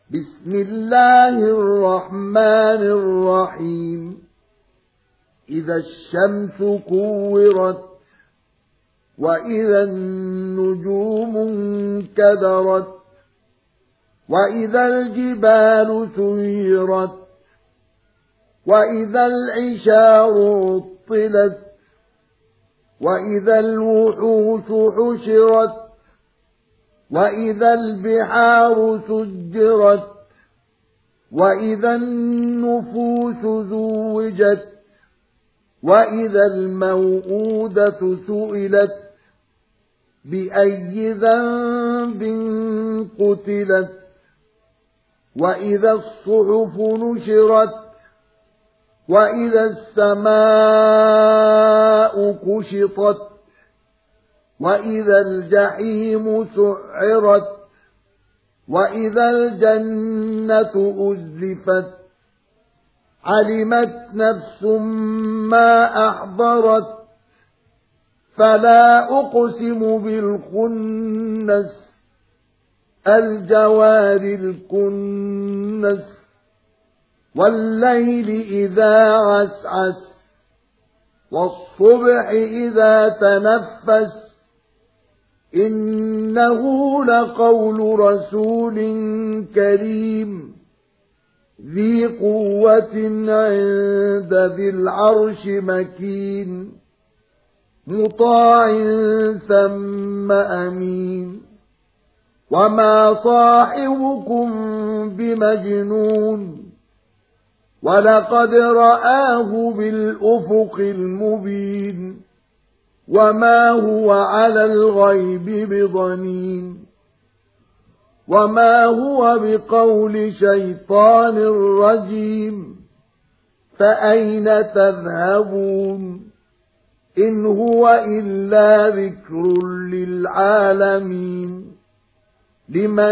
بسم الله الرحمن الرحيم إذا الشمس كورت وإذا النجوم انكدرت وإذا الجبال سيرت وإذا العشار عطلت وإذا الوحوش حشرت وإذا البحار سجرت وإذا النفوس زوجت وإذا الموءودة سئلت بأي ذنب قتلت وإذا الصحف نشرت وإذا السماء كشطت وإذا الجحيم سعرت وإذا الجنة أزلفت علمت نفس ما أحضرت فلا أقسم بالخنس الجوار الكنس والليل إذا عسعس والصبح إذا تنفس إنه لقول رسول كريم ذي قوة عند ذي العرش مكين مطاع ثم أمين وما صاحبكم بمجنون ولقد رآه بالأفق المبين وما هو على الغيب بضنين وما هو بقول شيطان رجيم فأين تذهبون إن هو إلا ذكر للعالمين لمن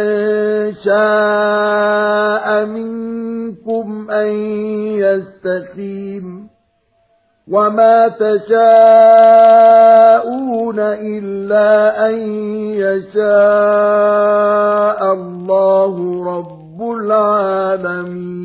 شاء منكم أن يستقيم وما تشاءون إلا أن يشاء الله رب العالمين.